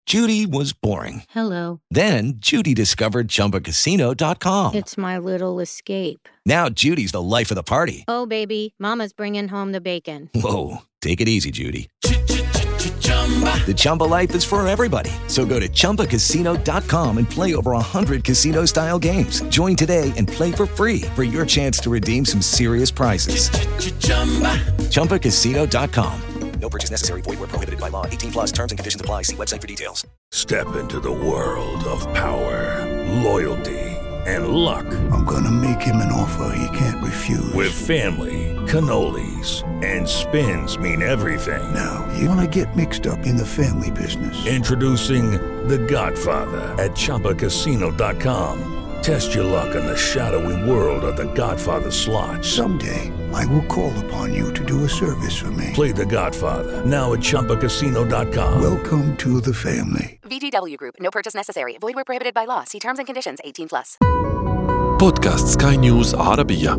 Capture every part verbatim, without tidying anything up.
Judy was boring. Hello. Then Judy discovered Chumba Casino dot com. It's my little escape. Now Judy's the life of the party. Oh, baby, mama's bringing home the bacon. Whoa, take it easy, Judy. The Chumba life is for everybody. So go to Chumba Casino dot com and play over one hundred casino-style games. Join today and play for free for your chance to redeem some serious prizes. Chumba Casino dot com. No purchase necessary. Void where prohibited by law. eighteen plus terms and conditions apply. See website for details. Step into the world of power, loyalty, and luck. I'm gonna make him an offer he can't refuse. With family, cannolis, and spins mean everything. Now, you wanna get mixed up in the family business. Introducing The Godfather at Chumba Casino dot com. Test your luck in the shadowy world of The Godfather slot. Someday, I will call upon you to do a service for me. Play The Godfather now at Chumba Casino dot com. Welcome to the family. V G W Group. No purchase necessary. Void where prohibited by law. See terms and conditions. eighteen plus. بودكاست سكاي نيوز عربية.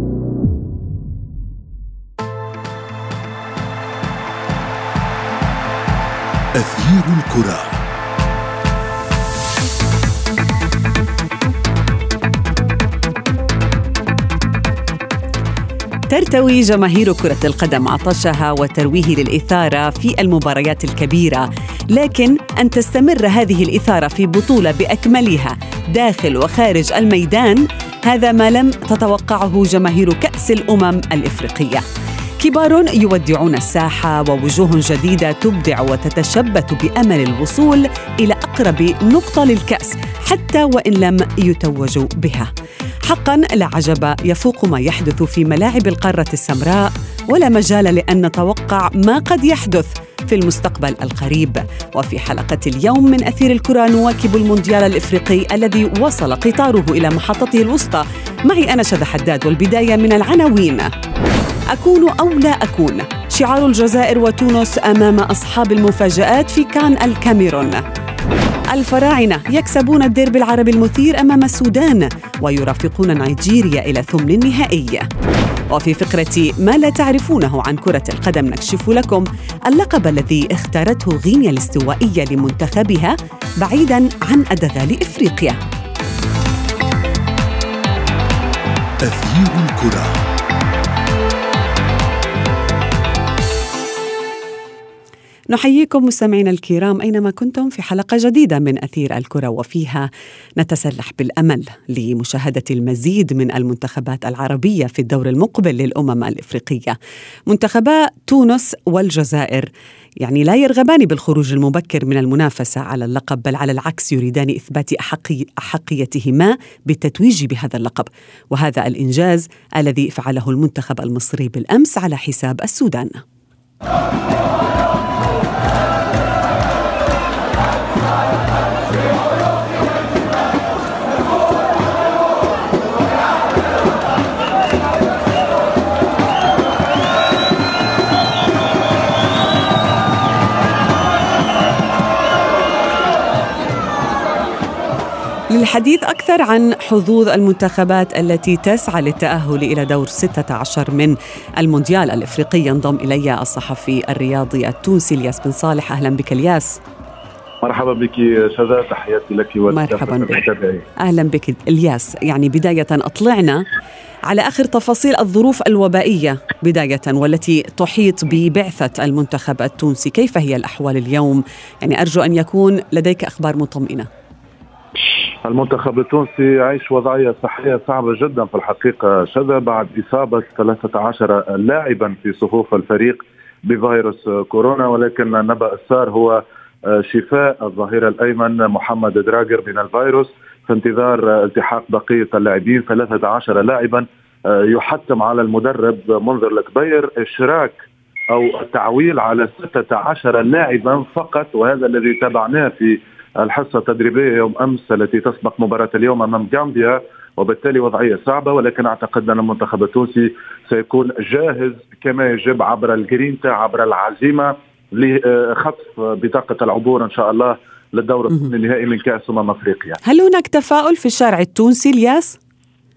أثير الكرة. ترتوي جماهير كرة القدم عطشها وترويه للإثارة في المباريات الكبيرة، لكن أن تستمر هذه الإثارة في بطولة بأكملها داخل وخارج الميدان هذا ما لم تتوقعه جماهير كأس الأمم الإفريقية. كبار يودعون الساحة ووجوه جديدة تبدع وتتشبت بأمل الوصول إلى أقرب نقطة للكأس حتى وإن لم يتوجوا بها. حقاً لا عجب يفوق ما يحدث في ملاعب القارة السمراء، ولا مجال لأن نتوقع ما قد يحدث في المستقبل القريب. وفي حلقة اليوم من أثير الكرة نواكب المونديال الإفريقي الذي وصل قطاره إلى محطته الوسطى. معي أنا شذى حداد، والبداية من العناوين. أكون أو لا أكون، شعار الجزائر وتونس أمام أصحاب المفاجآت في كان الكاميرون. الفراعنة يكسبون الديربي العربي المثير أمام السودان ويرافقون نيجيريا إلى ثمن النهائي. وفي فقرة ما لا تعرفونه عن كرة القدم نكشف لكم اللقب الذي اختارته غينيا الاستوائية لمنتخبها بعيداً عن أدغال إفريقيا. أثير الكرة. نحييكم مستمعينا الكرام أينما كنتم في حلقة جديدة من أثير الكرة، وفيها نتسلح بالأمل لمشاهدة المزيد من المنتخبات العربية في الدور المقبل للأمم الإفريقية. منتخبا تونس والجزائر يعني لا يرغبان بالخروج المبكر من المنافسة على اللقب، بل على العكس يريدان إثبات أحقي أحقيتهما بالتتويج بهذا اللقب، وهذا الإنجاز الذي فعله المنتخب المصري بالأمس على حساب السودان. للحديث أكثر عن حظوظ المنتخبات التي تسعى للتأهل إلى دور ستة عشر من المونديال الإفريقي ينضم إلي الصحفي الرياضي التونسي الياس بن صالح. أهلا بك الياس. مرحبا بك شذى، تحياتي لك مرحبا بك. أهلا بك الياس. يعني بداية أطلعنا على آخر تفاصيل الظروف الوبائية بداية والتي تحيط ببعثة المنتخب التونسي. كيف هي الأحوال اليوم؟ يعني أرجو أن يكون لديك أخبار مطمئنة. المنتخب التونسي يعيش وضعية صحية صعبة جدا في الحقيقة شذى، بعد إصابة ثلاثة عشر لاعبا في صفوف الفريق بفيروس كورونا، ولكن نبأ السار هو شفاء الظهير الأيمن محمد دراجر من الفيروس في انتظار التحاق بقية اللاعبين. ثلاثة عشر لاعبا يحتم على المدرب منذر الكبير إشراك أو التعويل على ستة عشر لاعبا فقط، وهذا الذي تابعناه في الحصة التدريبية يوم أمس التي تسبق مباراة اليوم أمام غامبيا، وبالتالي وضعية صعبة. ولكن أعتقد أن المنتخب التونسي سيكون جاهز كما يجب عبر الجرينتا، عبر العزيمة لخطف بطاقة العبور إن شاء الله للدور النهائي من كأس أمم أفريقيا. هل هناك تفاؤل في الشارع التونسي الياس؟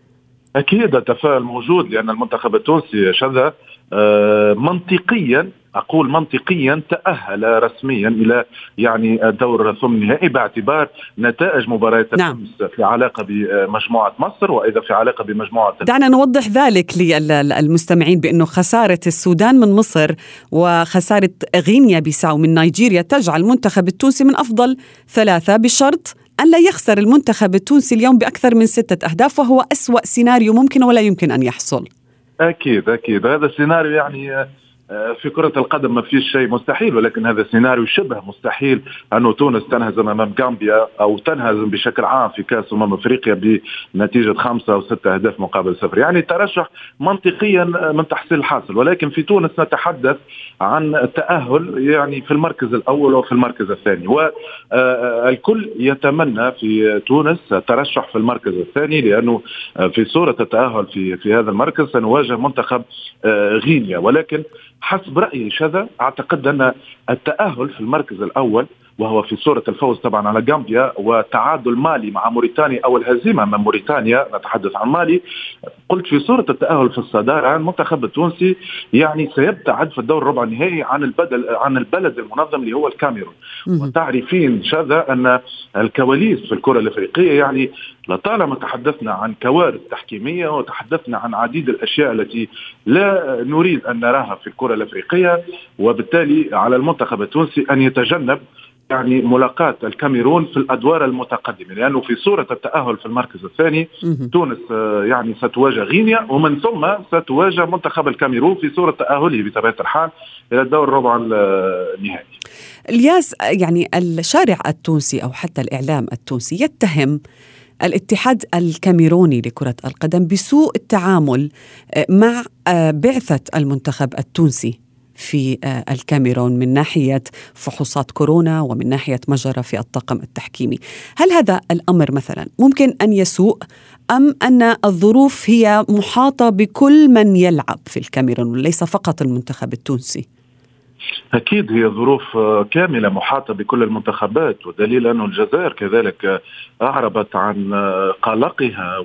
أكيد التفاؤل موجود، لأن المنتخب التونسي شذا منطقيا أقول منطقيا تأهل رسميا إلى يعني الدور الثمن النهائي باعتبار نتائج مباريات نعم. الأمس في علاقة بمجموعة مصر وإذا في علاقة بمجموعة. دعنا نوضح ذلك للمستمعين بأنه خسارة السودان من مصر وخسارة غينيا بيساو من نيجيريا تجعل المنتخب التونسي من أفضل ثلاثة بشرط أن لا يخسر المنتخب التونسي اليوم بأكثر من ستة أهداف، وهو أسوأ سيناريو ممكن ولا يمكن أن يحصل. أكيد أكيد هذا السيناريو يعني في كرة القدم ما فيش شيء مستحيل، ولكن هذا سيناريو شبه مستحيل أنه تونس تنهزم أمام غامبيا أو تنهزم بشكل عام في كأس أمم أفريقيا بنتيجة خمسة أو ستة أهداف مقابل صفر. يعني ترشح منطقيا من تحصيل الحاصل، ولكن في تونس نتحدث عن التأهل يعني في المركز الأول وفي المركز الثاني، والكل يتمنى في تونس ترشح في المركز الثاني، لأنه في صورة التأهل في في هذا المركز سنواجه منتخب غينيا. ولكن حسب رأيي شذا أعتقد أن التأهل في المركز الأول وهو في صورة الفوز طبعا على غامبيا وتعادل مالي مع موريتانيا أو الهزيمة من موريتانيا، نتحدث عن مالي، قلت في صورة التأهل في الصدارة المنتخب التونسي يعني سيبتعد في الدور الربع النهائي عن البلد عن البلد المنظم اللي هو الكاميرون. وتعرفين شذا أن الكواليس في الكرة الأفريقية يعني لطالما تحدثنا عن كوارث تحكيمية وتحدثنا عن عديد الأشياء التي لا نريد أن نراها في الكرة الأفريقية، وبالتالي على المنتخب التونسي أن يتجنب يعني ملاقاة الكاميرون في الأدوار المتقدمة، لأنه في صورة التأهل في المركز الثاني تونس يعني ستواجه غينيا ومن ثم ستواجه منتخب الكاميرون في صورة تأهله بطبيعة الحال إلى الدور الربع النهائي. الياس، يعني الشارع التونسي أو حتى الإعلام التونسي يتهم الاتحاد الكاميروني لكرة القدم بسوء التعامل مع بعثة المنتخب التونسي في الكاميرون من ناحية فحوصات كورونا ومن ناحية ما جرى في الطاقم التحكيمي. هل هذا الأمر مثلا ممكن أن يسوء أم أن الظروف هي محاطة بكل من يلعب في الكاميرون وليس فقط المنتخب التونسي؟ أكيد هي ظروف كاملة محاطة بكل المنتخبات، ودليل أن الجزائر كذلك أعربت عن قلقها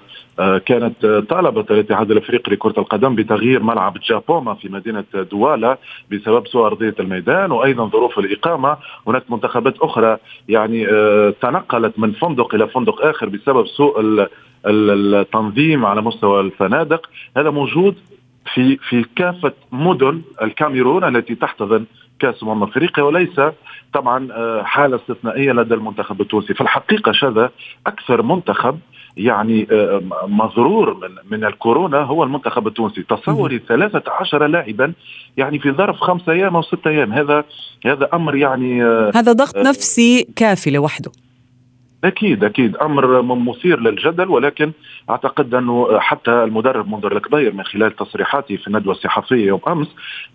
وكانت طالبت الاتحاد الأفريقي لكرة القدم بتغيير ملعب جابوما في مدينة دوالا بسبب سوء أرضية الميدان وأيضا ظروف الإقامة. هناك منتخبات أخرى يعني تنقلت من فندق إلى فندق آخر بسبب سوء التنظيم على مستوى الفنادق. هذا موجود في في كافة مدن الكاميرون التي تحتضن كأس أمم أفريقيا، وليس طبعا حالة استثنائية لدى المنتخب التونسي. في الحقيقة شذا أكثر منتخب يعني مضرور من من الكورونا هو المنتخب التونسي. تصوري ثلاثة عشر لاعبا يعني في ظرف خمسة أيام أو ستة أيام، هذا هذا أمر يعني هذا ضغط نفسي كافي لوحده. أكيد أكيد أمر مثير للجدل، ولكن أعتقد أنه حتى المدرب منذر الكبير من خلال تصريحاته في الندوة الصحفية يوم أمس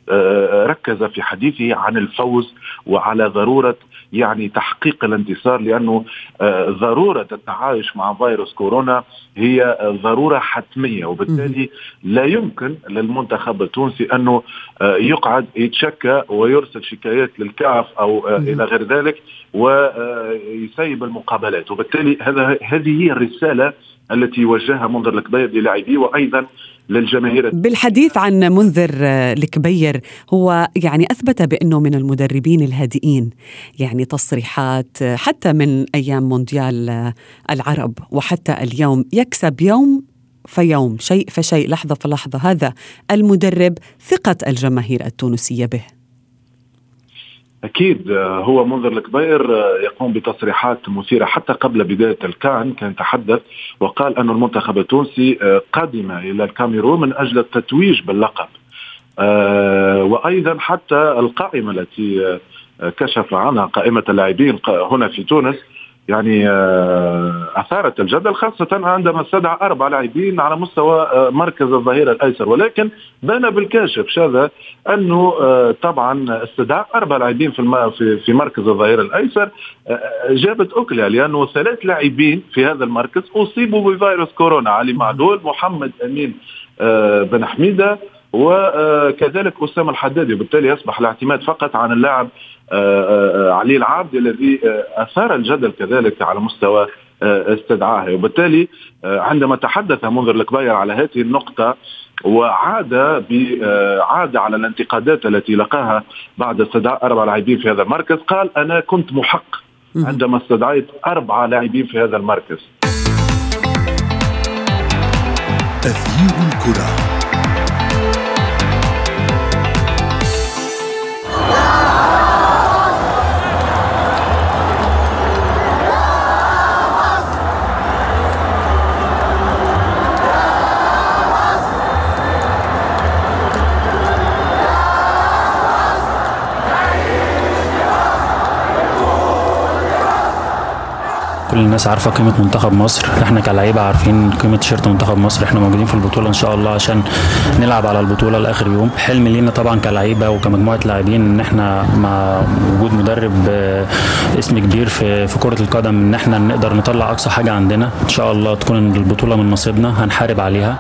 ركز في حديثه عن الفوز وعلى ضرورة يعني تحقيق الانتصار، لأنه ضرورة التعايش مع فيروس كورونا هي ضرورة حتمية، وبالتالي لا يمكن للمنتخب التونسي أنه يقعد يتشكى ويرسل شكايات للكاف أو إلى غير ذلك ويسيب المقابلات. وبالتالي هذا هذه هي الرسالة التي وجهها منذر الكبير للاعبيه وأيضا للجماهير. بالحديث عن منذر الكبير، هو يعني أثبت بأنه من المدربين الهادئين، يعني تصريحات حتى من أيام مونديال العرب وحتى اليوم يكسب يوم فيوم شيء فشيء لحظة فلحظة. هذا المدرب ثقة الجماهير التونسية به. أكيد هو منذر الكبير يقوم بتصريحات مثيرة حتى قبل بداية الكان، كان تحدث وقال أن المنتخب التونسي قادم إلى الكاميرون من أجل التتويج باللقب، وأيضا حتى القائمة التي كشف عنها قائمة اللاعبين هنا في تونس يعني أثارت الجدل، خاصة عندما استدعى أربع لاعبين على مستوى مركز الظهير الأيسر، ولكن بان بالكاشف شذا أنه طبعا استدعاء أربع لاعبين في في مركز الظهير الأيسر جابت أكلها، لأنه ثلاث لاعبين في هذا المركز أصيبوا بفيروس كورونا، علي معدول، محمد أمين بن حميدة وكذلك أسامة الحدادي، وبالتالي يصبح الاعتماد فقط عن اللاعب علي العابد الذي أثار الجدل كذلك على مستوى استدعائه. وبالتالي عندما تحدث منذر الكبير على هذه النقطة وعاد عاد على الانتقادات التي لقاها بعد استدعاء أربع لاعبين في هذا المركز. قال أنا كنت محق عندما استدعيت أربعة لاعبين في هذا المركز. تغيير الكرة. كل الناس عارفة قيمة منتخب مصر، احنا كلاعيبة عارفين قيمة تيشيرت منتخب مصر. احنا موجودين في البطولة ان شاء الله عشان نلعب على البطولة لاخر يوم. حلم لينا طبعا كلاعيبة وكمجموعة لاعبين ان احنا مع وجود مدرب اسم كبير في في كرة القدم ان احنا نقدر نطلع اقصى حاجة عندنا. ان شاء الله تكون البطولة من نصيبنا، هنحارب عليها.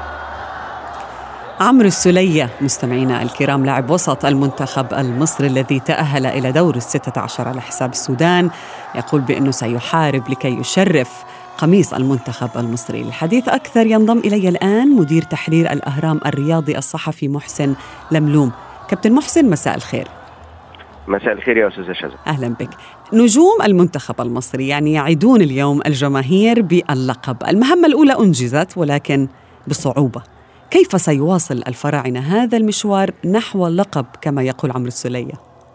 عمرو السلية مستمعينا الكرام، لاعب وسط المنتخب المصري الذي تأهل إلى دور الستة عشر على حساب السودان، يقول بأنه سيحارب لكي يشرف قميص المنتخب المصري. للحديث أكثر ينضم إلي الآن مدير تحرير الأهرام الرياضي الصحفي محسن لملوم. كابتن محسن، مساء الخير. مساء الخير يا أستاذة شذى. أهلا بك. نجوم المنتخب المصري يعني يعيدون اليوم الجماهير باللقب. المهمة الأولى أنجزت ولكن بصعوبة. كيف سيواصل الفراعنة هذا المشوار نحو اللقب كما يقول عمرو السلية؟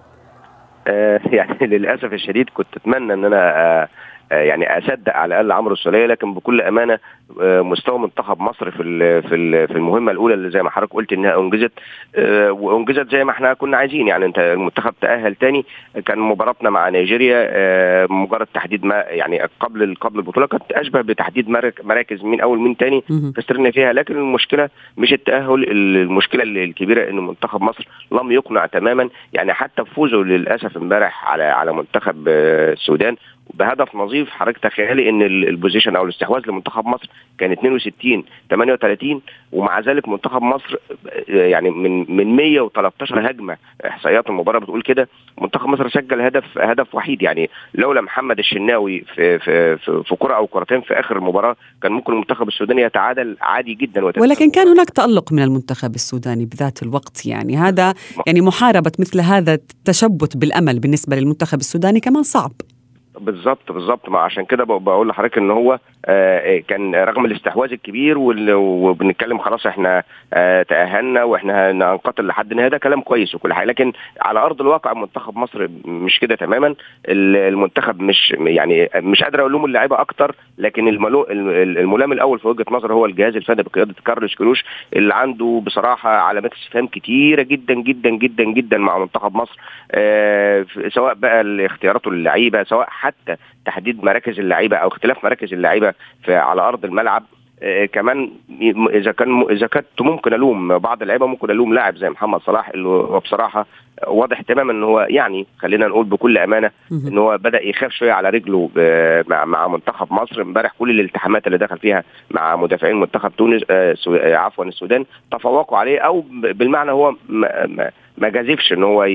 آه يعني للأسف الشديد كنت أتمنى أن أنا آه يعني أصدق على الأقل عمرو السلية، لكن بكل أمانة مستوى منتخب مصر في في في المهمة الأولى اللي زي ما حضرتك قلت إنها أنجزت وأنجزت زي ما إحنا كنا عايزين. يعني أنت المنتخب تأهل تاني، كان مباراتنا مع نيجيريا مجرد تحديد ما يعني قبل قبل البطولة كانت أشبه بتحديد مراكز مين أول مين تاني خسرنا فيها. لكن المشكلة مش التأهل، المشكلة الكبيرة إن منتخب مصر لم يقنع تماما. يعني حتى فوزه للأسف امبارح على على منتخب السودان بهدف نظيف. حضرتك تخيلي ان البوزيشن او الاستحواذ لمنتخب مصر كان اثنين وستين ثمانية وثلاثين، ومع ذلك منتخب مصر يعني من من مية وتلتاشر هجمه، احصائيات المباراه بتقول كده، منتخب مصر سجل هدف هدف وحيد. يعني لولا محمد الشناوي في في في, في كره او كرتين في اخر المباراه كان ممكن المنتخب السوداني يتعادل عادي جدا. ولكن كان هناك تألق من المنتخب السوداني بذات الوقت. يعني هذا يعني محاربه مثل هذا التشبت بالامل بالنسبه للمنتخب السوداني كمان صعب. بالظبط بالظبط ما عشان كده بقول لحضرتك ان هو آه كان رغم الاستحواذ الكبير وبنتكلم خلاص احنا آه تأهلنا واحنا هنقاتل لحد النهايه، ده كلام كويس وكل حاجه، لكن على ارض الواقع منتخب مصر مش كده تماما. المنتخب مش يعني مش قادر الوم اللاعيبه اكتر، لكن الملام الاول في وجهه نظر هو الجهاز الفني بقياده كارلوس كيروش اللي عنده بصراحه علامات استفهام كتيره جدا جدا جدا جدا مع منتخب مصر، آه سواء بقى اختياراته للعيبه، سواء حتى تحديد مراكز اللعيبه او اختلاف مراكز اللعيبه على ارض الملعب. آه كمان اذا كان اذا كنت ممكن الوم بعض اللعيبه، ممكن الوم لاعب زي محمد صلاح اللي هو بصراحه واضح تماما ان هو يعني خلينا نقول بكل امانه ان هو بدا يخاف شويه على رجله مع مع منتخب مصر. امبارح كل الالتحامات اللي دخل فيها مع مدافعين منتخب تونس آه عفوا السودان تفوقوا عليه، او بالمعنى هو ما, ما ما جازفش ان هو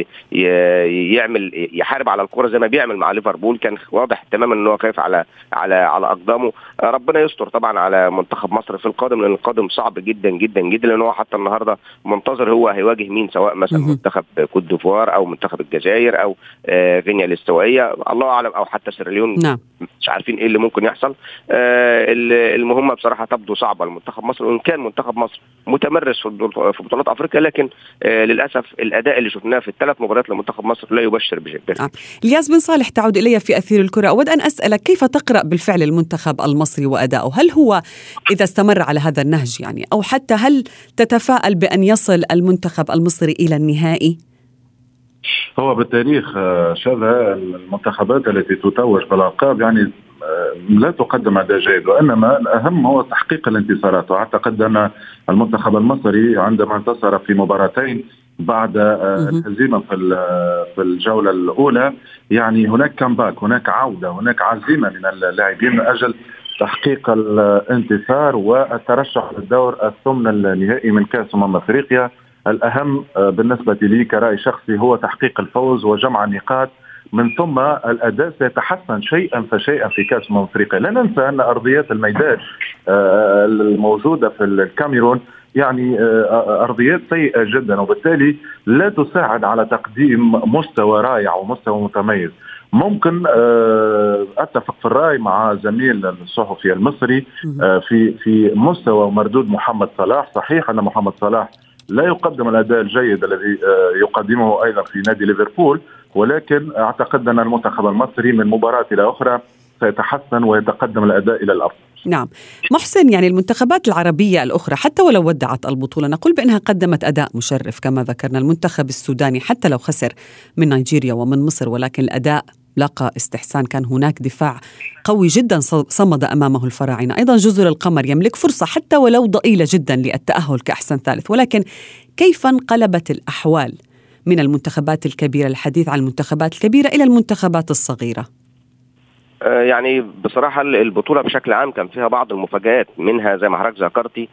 يعمل يحارب على الكرة زي ما بيعمل مع ليفربول. كان واضح تماما ان هو خايف على على على اقدامه. ربنا يستر طبعا على منتخب مصر في القادم، لان القادم صعب جدا جدا جدا، لان هو حتى النهارده منتظر هو هيواجه مين، سواء مثلا منتخب كوت ديفوار او منتخب الجزائر او غينيا الاستوائيه الله اعلم، او حتى سيراليون. نعم. مش عارفين ايه اللي ممكن يحصل. المهمه بصراحه تبدو صعبه لمنتخب مصر، وان كان منتخب مصر متمرس في بطولات افريقيا، لكن للاسف الاداء اللي شفناه في الثلاث مباريات لمنتخب مصر لا يبشر بشيء. آه. الياس بن صالح تعود الي في اثير الكره. اود ان اسالك كيف تقرا بالفعل المنتخب المصري واداؤه؟ هل هو اذا استمر على هذا النهج يعني، او حتى هل تتفائل بان يصل المنتخب المصري الى النهائي؟ هو بالتاريخ شذا المنتخبات التي تتوج بالألقاب يعني لا تقدم أداء جيد، وإنما الأهم هو تحقيق الانتصارات. وأعتقد أن المنتخب المصري عندما انتصر في مباراتين بعد الهزيمة في في الجولة الأولى، يعني هناك كامباك، هناك عودة، هناك عزيمة من اللاعبين من أجل تحقيق الانتصار والترشح للدور الثمن النهائي من كأس أمم أفريقيا. الأهم بالنسبة لي كرأي شخصي هو تحقيق الفوز وجمع النقاط، من ثم الأداء سيتحسن شيئا فشيئا في كأس أمم أفريقيا. لا ننسى أن أرضيات الميدان الموجودة في الكاميرون يعني أرضيات سيئة جدا، وبالتالي لا تساعد على تقديم مستوى رائع ومستوى متميز. ممكن أتفق في الرأي مع زميل الصحفي المصري في في مستوى ومردود محمد صلاح. صحيح أن محمد صلاح لا يقدم الأداء الجيد الذي يقدمه أيضا في نادي ليفربول، ولكن أعتقد أن المنتخب المصري من مباراة إلى أخرى سيتحسن ويتقدم الأداء إلى الأفضل. نعم محسن، يعني المنتخبات العربية الأخرى حتى ولو ودعت البطولة نقول بأنها قدمت أداء مشرف كما ذكرنا. المنتخب السوداني حتى لو خسر من نيجيريا ومن مصر ولكن الأداء لقى استحسان، كان هناك دفاع قوي جدا صمد أمامه الفراعنة. أيضا جزر القمر يملك فرصة حتى ولو ضئيلة جدا للتأهل كأحسن ثالث، ولكن كيف انقلبت الأحوال من المنتخبات الكبيرة، الحديث عن المنتخبات الكبيرة إلى المنتخبات الصغيرة؟ يعني بصراحة البطولة بشكل عام كان فيها بعض المفاجآت، منها زي ما حضرتك ذكرتي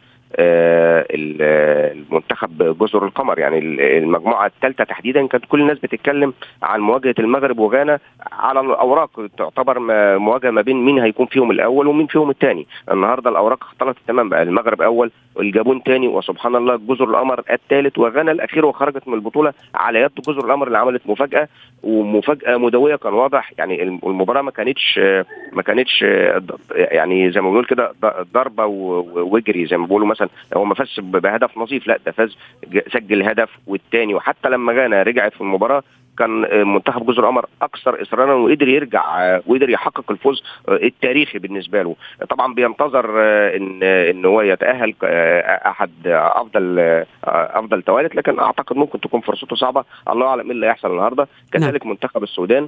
المنتخب جزر القمر. يعني المجموعة الثالثة تحديدا كانت كل الناس بتتكلم عن مواجهة المغرب وغانا على الأوراق، تعتبر مواجهة ما بين مين هيكون فيهم الأول ومين فيهم الثاني. النهاردة الأوراق اختلطت تمام بقى، المغرب أول والجابون ثاني وسبحان الله جزر القمر الثالث وغانا الأخير، وخرجت من البطولة على يد جزر القمر اللي عملت مفاجأة ومفاجأة مدوية. كان واضح يعني المباراة ما كانتش ما كانتش يعني زي ما بنقول كده ضربة وجري زي ما بيقولوا مثلا، هو ما فازش بهدف نظيف، لا ده فاز سجل هدف والتاني. وحتى لما غانا رجعت في المباراة كان منتخب جزر القمر اكثر اصرارا وقدر يرجع وقدر يحقق الفوز التاريخي بالنسبه له. طبعا بينتظر ان ان هو يتاهل احد افضل افضل توالت، لكن اعتقد ممكن تكون فرصته صعبه، الله اعلم ايه اللي هيحصل النهارده. كذلك منتخب السودان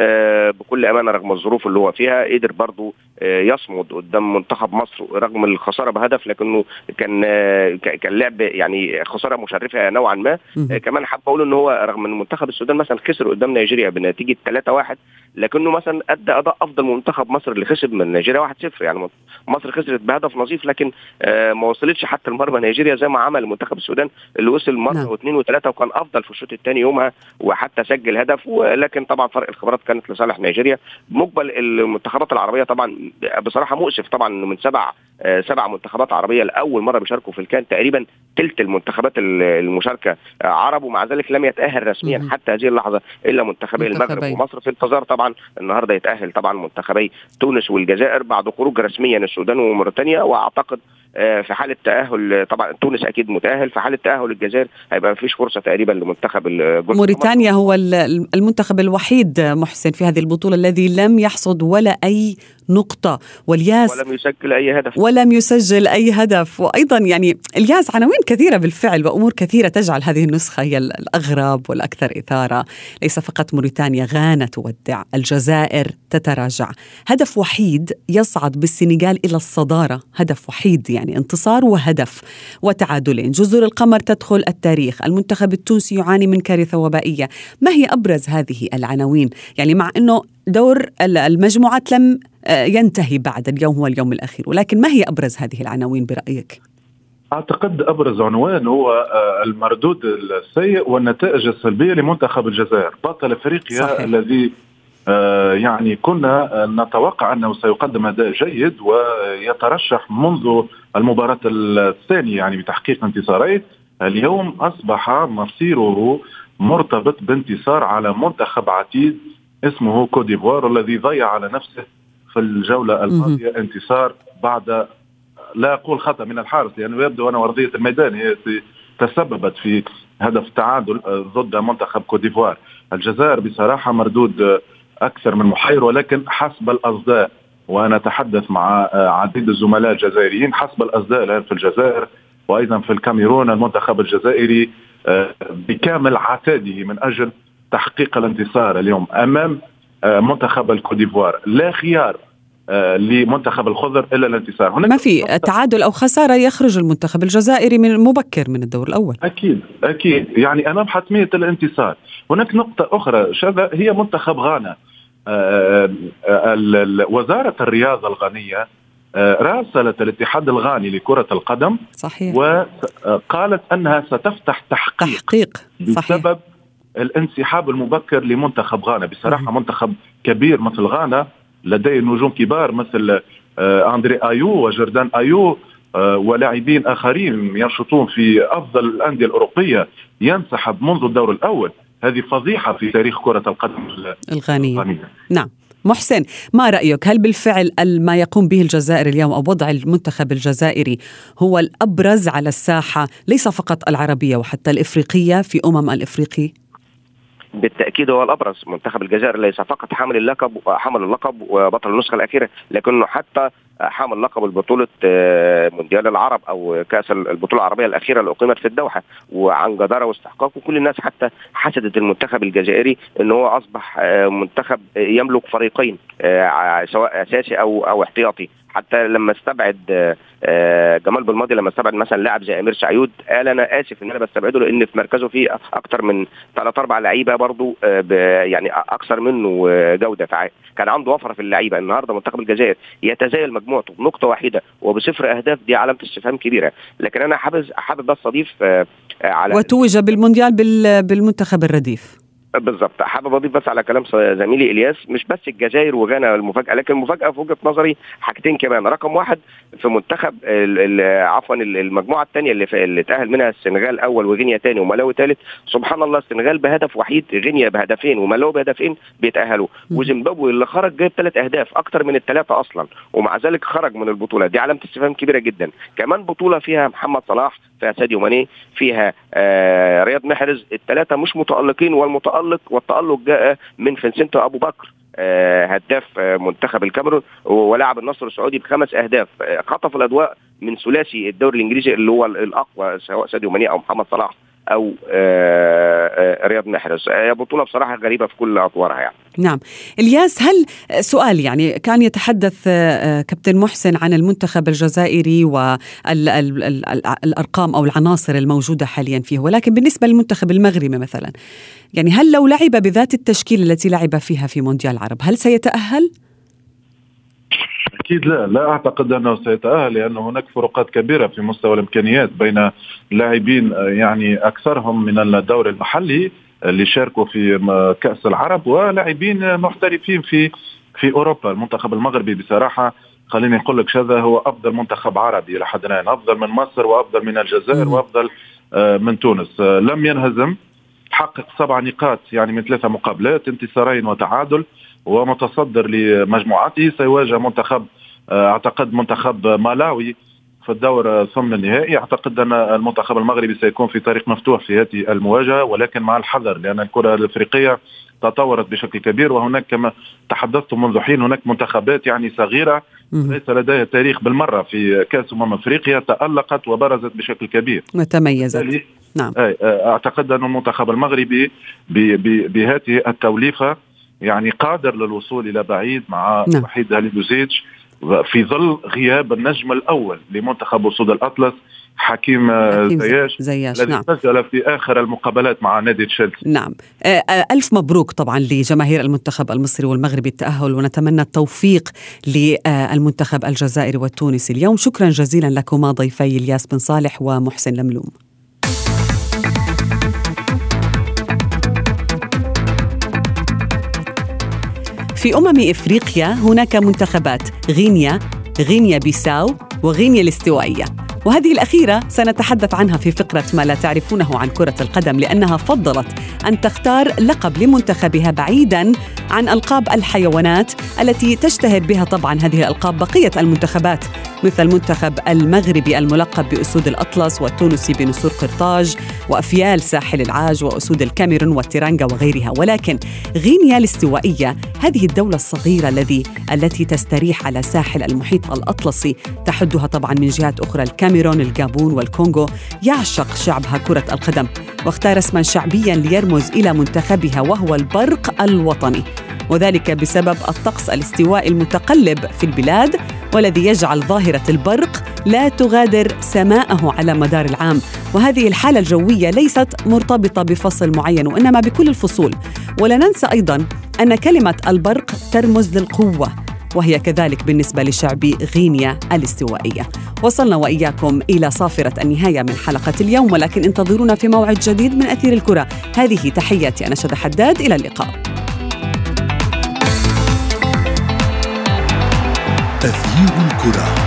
بكل امانه رغم الظروف اللي هو فيها قدر برضو يصمد قدام منتخب مصر رغم الخساره بهدف، لكنه كان كان لعب يعني خساره مشرفه نوعا ما. كمان حابب اقول ان هو رغم ان منتخب السودان مثلا خسر قدام نيجيريا بنتيجه ثلاثة واحد، لكنه مثلا ادى اداء افضل من منتخب مصر اللي خسر من نيجيريا واحد صفر. يعني مصر خسرت بهدف نظيف لكن ما وصلتش حتى المرمى نيجيريا زي ما عمل منتخب السودان اللي وصل مره واثنين وثلاثه وكان افضل في الشوط الثاني يومها وحتى سجل هدف. ولكن طبعا فرق الخبرات كانت لصالح نيجيريا. مقبل المنتخبات العربيه طبعا بصراحه مؤسف طبعا انه من سبع سبع منتخبات عربيه لاول مره بيشاركوا في الكان، تقريبا ثلث المنتخبات المشاركه عرب، ومع ذلك لم يتاهل رسميا مم. حتى هذه اللحظه الا منتخبي المغرب ومصر. في انتظار طبعا النهارده يتاهل طبعا منتخبي تونس والجزائر بعد خروج رسميا السودان وموريتانيا. واعتقد في حاله تاهل طبعا تونس اكيد متاهل، في حاله تاهل الجزائر هيبقى ما فيش فرصه تقريبا لمنتخب موريتانيا. هو المنتخب الوحيد محسن في هذه البطوله الذي لم يحصد ولا اي نقطه، والياس ولم يسجل اي هدف ولم يسجل اي هدف. وايضا يعني الياس عناوين كثيره بالفعل وامور كثيره تجعل هذه النسخه هي الاغرب والاكثر اثاره. ليس فقط موريتانيا، غانا تودع، الجزائر تتراجع، هدف وحيد يصعد بالسنغال الى الصداره، هدف وحيد يعني انتصار وهدف وتعادلين. جزر القمر تدخل التاريخ، المنتخب التونسي يعاني من كارثه وبائيه. ما هي ابرز هذه العناوين؟ يعني مع انه دور المجموعات لم ينتهي بعد، اليوم هو اليوم الأخير، ولكن ما هي أبرز هذه العناوين برأيك؟ أعتقد أبرز عنوان هو المردود السيء والنتائج السلبية لمنتخب الجزائر بطل أفريقيا الذي يعني كنا نتوقع أنه سيقدم أداء جيد ويترشح منذ المباراة الثانية يعني بتحقيق انتصارين. اليوم أصبح مصيره مرتبط بانتصار على منتخب عتيد اسمه كوت ديفوار الذي ضيع على نفسه في الجولة الماضية انتصار بعد لا أقول خطأ من الحارس لأنه يعني يبدو أن وردية الميدان هي تسببت في هدف تعادل ضد منتخب كوت ديفوار. الجزائر بصراحة مردود أكثر من محير، ولكن حسب الأصداء وأنا أتحدث مع عديد الزملاء الجزائريين حسب الأصداء الآن في الجزائر وأيضا في الكاميرون المنتخب الجزائري بكامل عتاده من أجل تحقيق الانتصار اليوم أمام منتخب الكوت ديفوار. لا خيار لمنتخب الخضر إلا الانتصار. ما في تعادل أو خسارة يخرج المنتخب الجزائري من مبكر من الدور الأول. أكيد أكيد يعني أمام حتمية الانتصار. هناك نقطة أخرى شذا هي منتخب غانا. وزارة الرياضة الغانية راسلت الاتحاد الغاني لكرة القدم صحيح. وقالت أنها ستفتح تحقيق, تحقيق. صحيح. بسبب الانسحاب المبكر لمنتخب غانا. بصراحة م- منتخب كبير مثل غانا لديه نجوم كبار مثل أندري أيو وجردان أيو ولاعبين آخرين ينشطون في أفضل الأندية الأوروبية ينسحب منذ الدور الأول. هذه فضيحة في تاريخ كرة القدم الغانية. الغانية. نعم محسن، ما رأيك؟ هل بالفعل ما يقوم به الجزائر اليوم أو وضع المنتخب الجزائري هو الأبرز على الساحة ليس فقط العربية وحتى الإفريقية في أمم الإفريقي؟ بالتأكيد هو الأبرز. منتخب الجزائر ليس فقط حامل اللقب حامل اللقب وبطل النسخة الأخيرة، لكنه حتى حامل لقب البطولة مونديال العرب أو كأس البطولة العربية الأخيرة اللي أقيمت في الدوحة وعن جدارة واستحقاق. وكل الناس حتى حسدت المنتخب الجزائري أنه هو أصبح منتخب يملك فريقين سواء أساسي أو أو احتياطي. حتى لما استبعد جمال بالماضي لما استبعد مثلا لاعب زي أمير سعيود قال أنا آسف إن أنا بستبعده لأن في مركزه فيه أكتر من ثلاث أربع لعيبة برضو يعني أكثر منه جودة. كان عنده وفرة في اللعيبة. النهاردة منتخب الجزائر يتزايل مجموعته بنقطة واحدة وبصفر أهداف، دي علامة استفهام كبيرة. لكن أنا حابب حابب بس أضيف على وتوج بالمونديال بالمنتخب الرديف. بالضبط، حابب اضيف بس على كلام زميلي الياس، مش بس الجزائر وغانا المفاجاه، لكن المفاجاه في وجهه نظري حاجتين كمان. رقم واحد في منتخب عفوا المجموعه الثانيه اللي, اللي تاهل منها السنغال اول وغينيا ثاني وملاوي ثالث. سبحان الله السنغال بهدف وحيد، غينيا بهدفين وملاوي بهدفين بيتاهلوا، وزيمبابوي اللي خرج جايب ثلاث اهداف اكتر من الثلاثه اصلا ومع ذلك خرج من البطوله. دي علامه استفهام كبيره جدا. كمان بطوله فيها محمد صلاح، فيها ساديو ماني، فيها آه رياض محرز، الثلاثه مش متالقين، والمتالق والتالق جاء من فينسنتو ابو بكر آه هداف آه منتخب الكاميرون ولاعب النصر السعودي بخمس اهداف. آه خطف الاضواء من ثلاثي الدوري الانجليزي اللي هو الاقوى سواء ساديو ماني او محمد صلاح او آه آه رياض محرز. هي آه بطوله بصراحه غريبه في كل اطوارها يعني. نعم. الياس، هل سؤال يعني كان يتحدث كابتن محسن عن المنتخب الجزائري والأرقام أو العناصر الموجودة حاليا فيه، ولكن بالنسبة للمنتخب المغربي مثلا، يعني هل لو لعب بذات التشكيل التي لعب فيها في مونديال العرب هل سيتأهل؟ أكيد لا لا أعتقد أنه سيتأهل، لأن هناك فروقات كبيرة في مستوى الإمكانيات بين لاعبين يعني أكثرهم من الدور المحلي اللي شاركوا في كأس العرب ولاعبين محترفين في في أوروبا. المنتخب المغربي بصراحة خليني أقول لك هذا هو أفضل منتخب عربي لحد الآن، أفضل من مصر وأفضل من الجزائر وأفضل من تونس. لم ينهزم، حقق سبع نقاط يعني من ثلاثة مقابلات، انتصارين وتعادل، ومتصدر لمجموعته. سيواجه منتخب أعتقد منتخب مالاوي في الدور ثمن النهائي. أعتقد أن المنتخب المغربي سيكون في طريق مفتوح في هذه المواجهة، ولكن مع الحذر لأن الكرة الأفريقية تطورت بشكل كبير، وهناك كما تحدثت منذ حين هناك منتخبات يعني صغيرة ليس لديها تاريخ بالمرة في كأس أمم أفريقيا تألقت وبرزت بشكل كبير وتميزت. نعم. أعتقد أن المنتخب المغربي بهذه التوليفة يعني قادر للوصول إلى بعيد مع نعم. وحيد هاليدوزيج في ظل غياب النجم الأول لمنتخب أسود الأطلس حكيم, حكيم زياش, زياش الذي نعم. سجل في آخر المقابلات مع نادي تشيلسي. نعم. ألف مبروك طبعا لجماهير المنتخب المصري والمغربي التأهل، ونتمنى التوفيق للمنتخب الجزائري والتونسي اليوم. شكرا جزيلا لكما ضيفي الياس بن صالح ومحسن لملوم. في أمم إفريقيا هناك منتخبات غينيا، غينيا بيساو وغينيا الاستوائية، وهذه الأخيرة سنتحدث عنها في فقرة ما لا تعرفونه عن كرة القدم، لأنها فضلت أن تختار لقب لمنتخبها بعيداً عن ألقاب الحيوانات التي تشتهر بها طبعاً هذه الألقاب بقية المنتخبات، مثل المنتخب المغربي الملقب بأسود الأطلس، والتونسي بنسور قرطاج، وأفيال ساحل العاج، وأسود الكاميرون والتيرانجا وغيرها. ولكن غينيا الاستوائية هذه الدولة الصغيرة الذي التي تستريح على ساحل المحيط الأطلسي، تحدها طبعاً من جهات أخرى الكاميرون، الجابون والكونغو. يعشق شعبها كرة القدم، واختار اسماً شعبياً ليرمز إلى منتخبها وهو البرق الوطني، وذلك بسبب الطقس الاستوائي المتقلب في البلاد، والذي يجعل ظاهرة البرق لا تغادر سماءه على مدار العام. وهذه الحالة الجوية ليست مرتبطة بفصل معين، وإنما بكل الفصول. ولا ننسى أيضاً أن كلمة البرق ترمز للقوة، وهي كذلك بالنسبة لشعب غينيا الاستوائية. وصلنا وإياكم إلى صافرة النهاية من حلقة اليوم، ولكن انتظرونا في موعد جديد من أثير الكرة. هذه تحياتي أنا شذى حداد، إلى اللقاء. أثير الكرة.